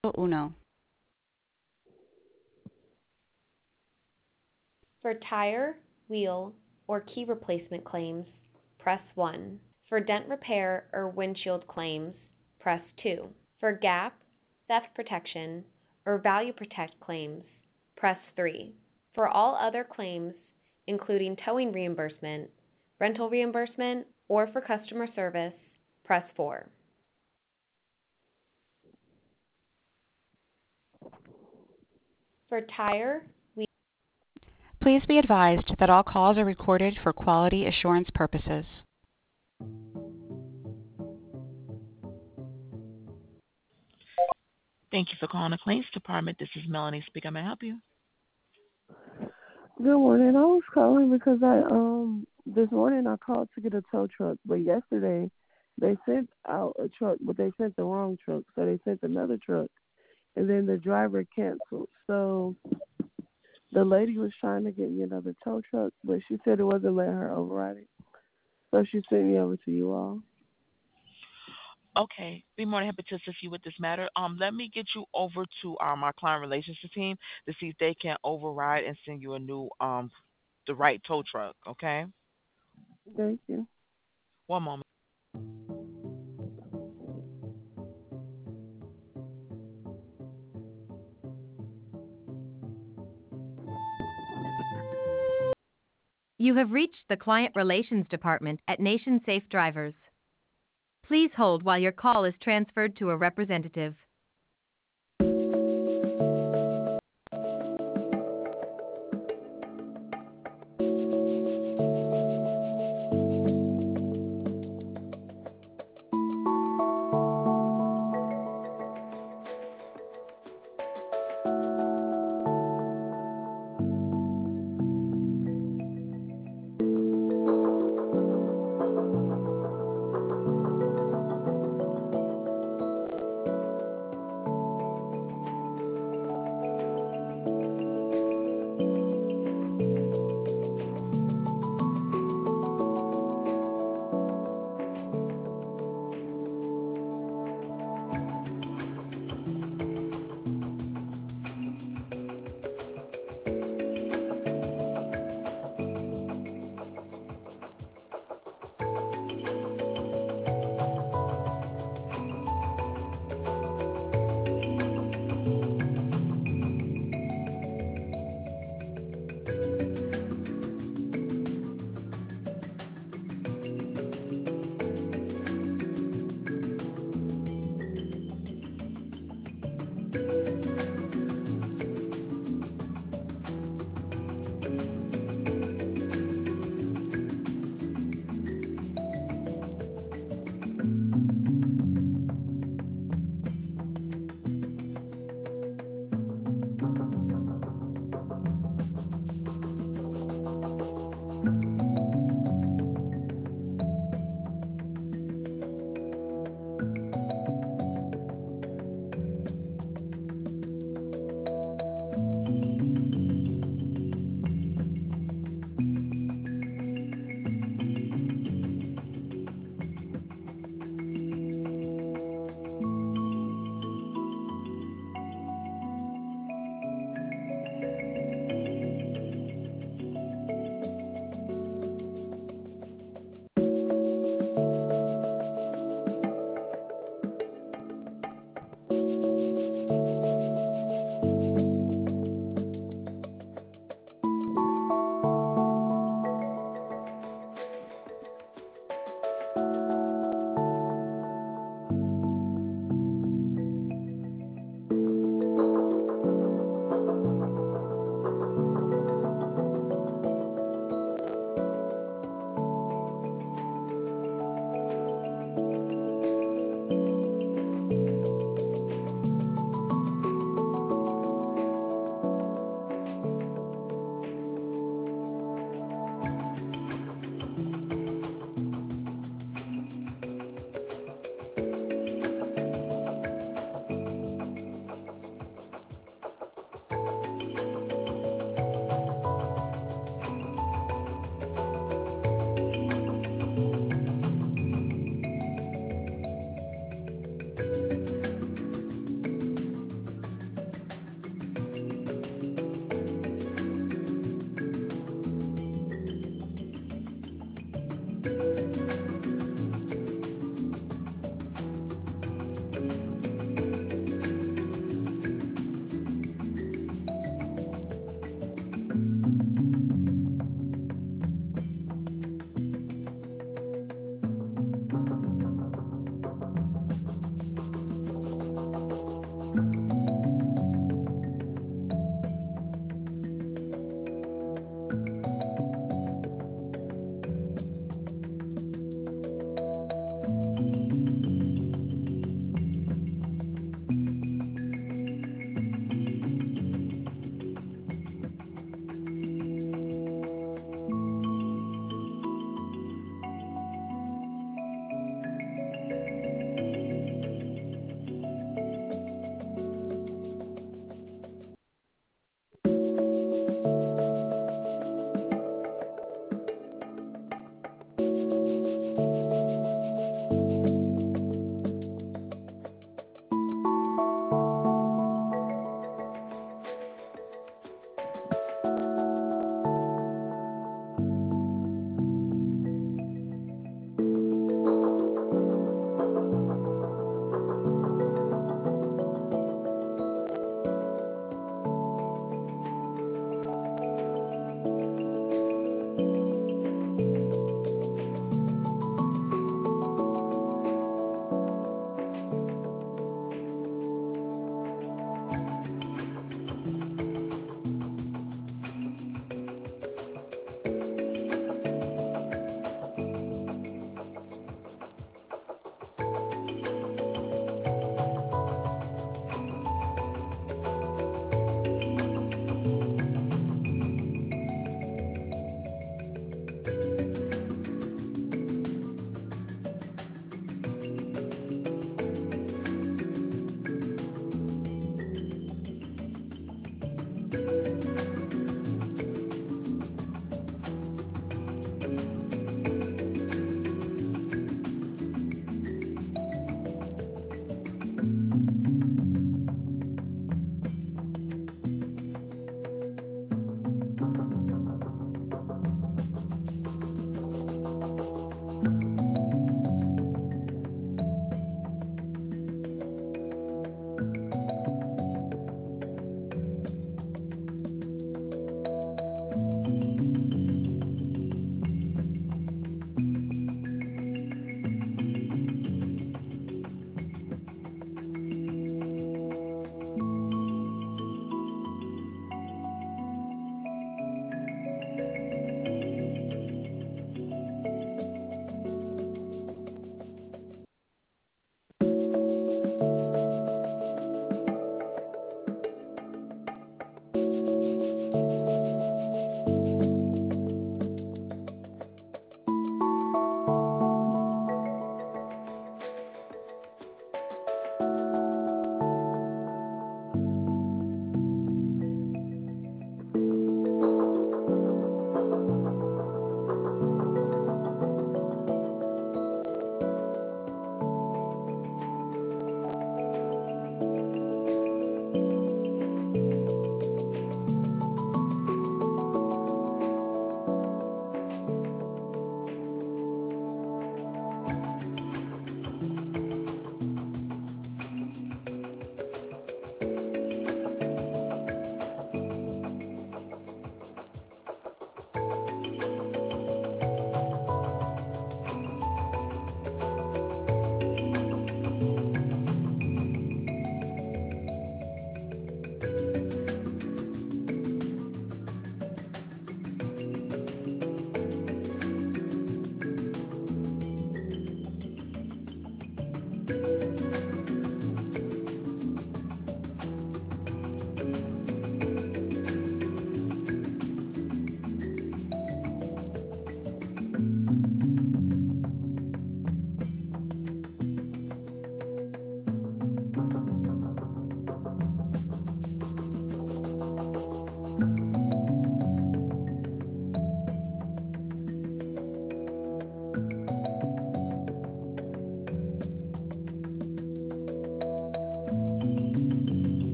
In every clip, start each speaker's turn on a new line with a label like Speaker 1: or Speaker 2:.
Speaker 1: uno.
Speaker 2: For tire, wheel, or key replacement claims, press 1. For dent repair or windshield claims, press 2. For GAP, theft protection, or value protect claims, press 3. For all other claims, including towing reimbursement, rental reimbursement, or for customer service, press 4. For tire,
Speaker 1: Please be advised that all calls are recorded for quality assurance purposes.
Speaker 3: Thank you for calling the claims department. This is Melanie speaking. May I help you?
Speaker 4: Good morning. I was calling because I this morning I called to get a tow truck, but yesterday they sent out a truck, but they sent the wrong truck, so they sent another truck, and then the driver canceled. So the lady was trying to get me another tow truck, but she said it wasn't letting her override it, so she sent me over to you all.
Speaker 3: Okay, be more than happy to assist you with this matter. Let me get you over to our client relationship team to see if they can override and send you a new the right tow truck. Okay,
Speaker 4: Thank you.
Speaker 3: one moment.
Speaker 5: You have reached the Client Relations Department at Nation Safe Drivers. Please hold while your call is transferred to a representative.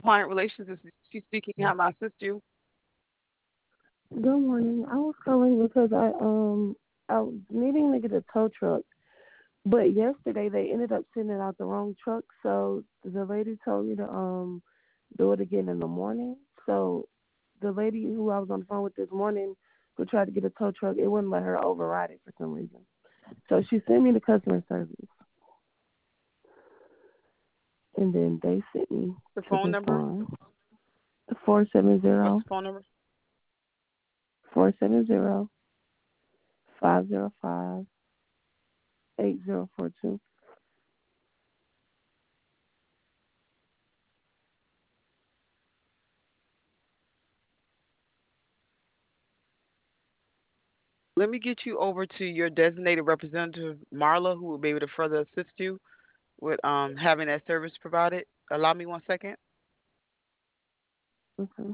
Speaker 6: Client Relations. Is she speaking? How may I assist you?
Speaker 4: Good morning. I was calling because I was needing to get a tow truck, but yesterday they ended up sending out the wrong truck, so the lady told me to do it again in the morning. So the lady who I was on the phone with this morning who tried to get a tow truck, it wouldn't let her override it for some reason. So she sent me the customer service, and then they sent me
Speaker 6: The
Speaker 4: to
Speaker 6: phone
Speaker 4: this
Speaker 6: number?
Speaker 4: line. 470
Speaker 6: What's the phone number?
Speaker 4: 470 505 8042.
Speaker 6: Let me get you over to your designated representative, Marla, who will be able to further assist you with having that service provided. Allow me 1 second.
Speaker 4: Okay.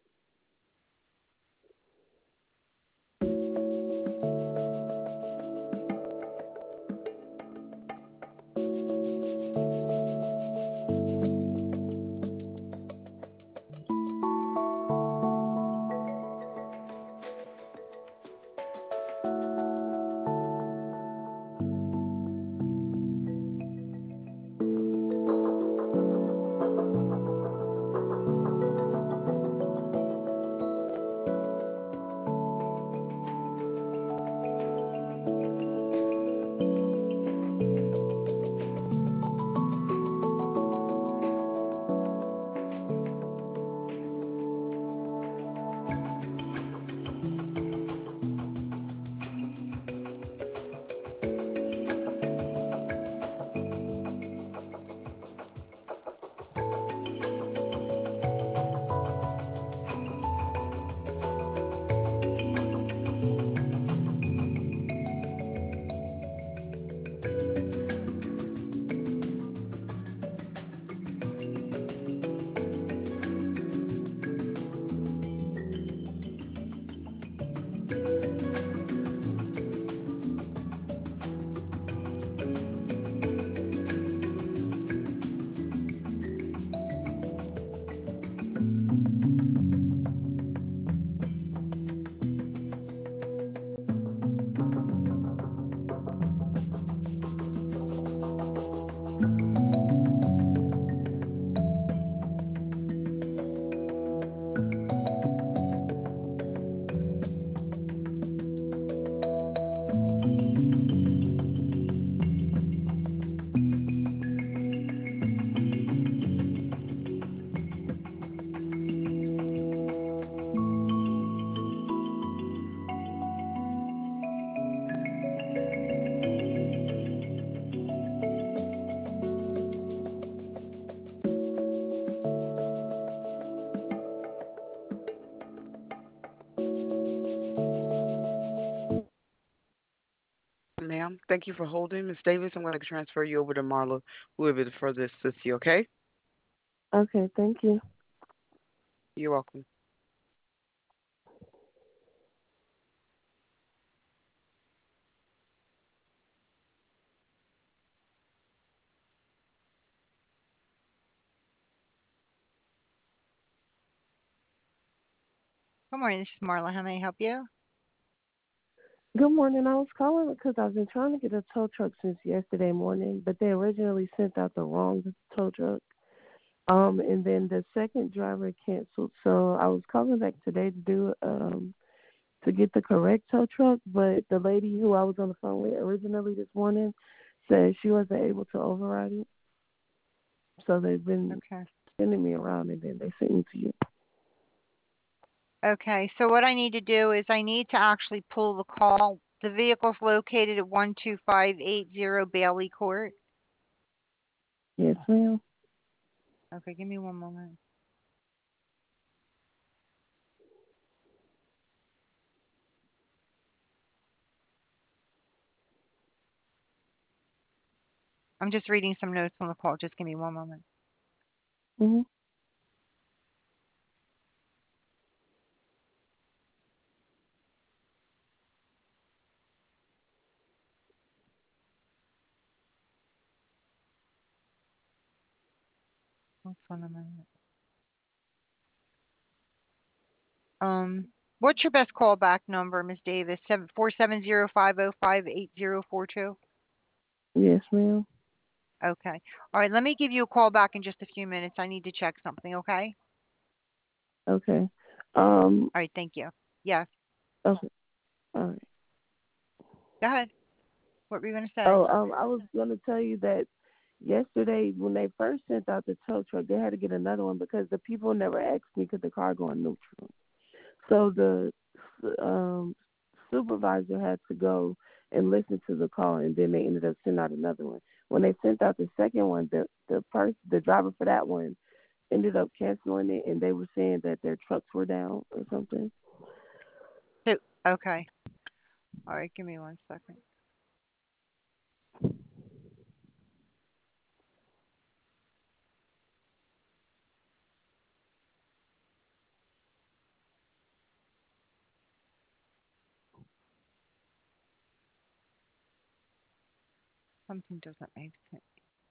Speaker 6: Ma'am, thank you for holding. Ms. Davis, I'm going to transfer you over to Marla, who will be able to further assist you, okay?
Speaker 4: Okay, thank you.
Speaker 6: You're welcome.
Speaker 7: Good morning. This is Marla. How may I help you?
Speaker 4: Good morning. I was calling because I've been trying to get a tow truck since yesterday morning, but they originally sent out the wrong tow truck. And then the second driver canceled, so I was calling back today to get the correct tow truck, but the lady who I was on the phone with originally this morning said she wasn't able to override it. So they've been
Speaker 7: Okay.
Speaker 4: sending me around, and then they sent me to you.
Speaker 7: Okay. So what I need to do is I need to actually pull the call. The vehicle's located at 12580 Bailey Court.
Speaker 4: Yes, ma'am.
Speaker 7: Okay, give me one moment. I'm just reading some notes on the call. Just give me one moment.
Speaker 4: Mhm.
Speaker 7: Hold on a minute. What's your best callback number, Miss Davis? 470-505-8042?
Speaker 4: Yes, ma'am.
Speaker 7: Okay. All right, let me give you a call back in just a few minutes. I need to check something, okay?
Speaker 4: Okay.
Speaker 7: All right, thank you. Yes,
Speaker 4: Okay. All right.
Speaker 7: go ahead. What were you going to say?
Speaker 4: Oh, I was gonna tell you that yesterday when they first sent out the tow truck, they had to get another one because the people never asked me could the car go in neutral. So the supervisor had to go and listen to the call, and then they ended up sending out another one. When they sent out the second one, the driver for that one ended up canceling it, and they were saying that their trucks were down or something.
Speaker 7: Okay. All right, give me 1 second. Something doesn't make sense.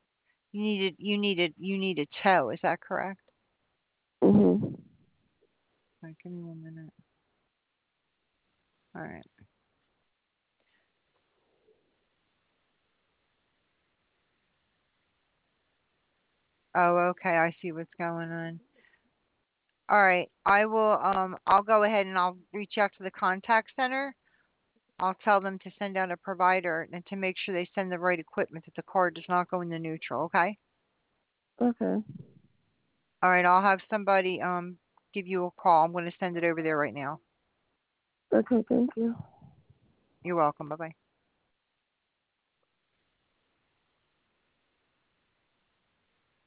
Speaker 7: You need a tow, is that correct?
Speaker 4: Mhm.
Speaker 7: All right, give me 1 minute. All right. Oh, okay, I see what's going on. All right, I'll go ahead and I'll reach out to the contact center. I'll tell them to send out a provider and to make sure they send the right equipment that the car does not go in the neutral, okay?
Speaker 4: Okay.
Speaker 7: All right, I'll have somebody give you a call. I'm going to send it over there right now.
Speaker 4: Okay. Thank you.
Speaker 7: You're welcome. Bye-bye.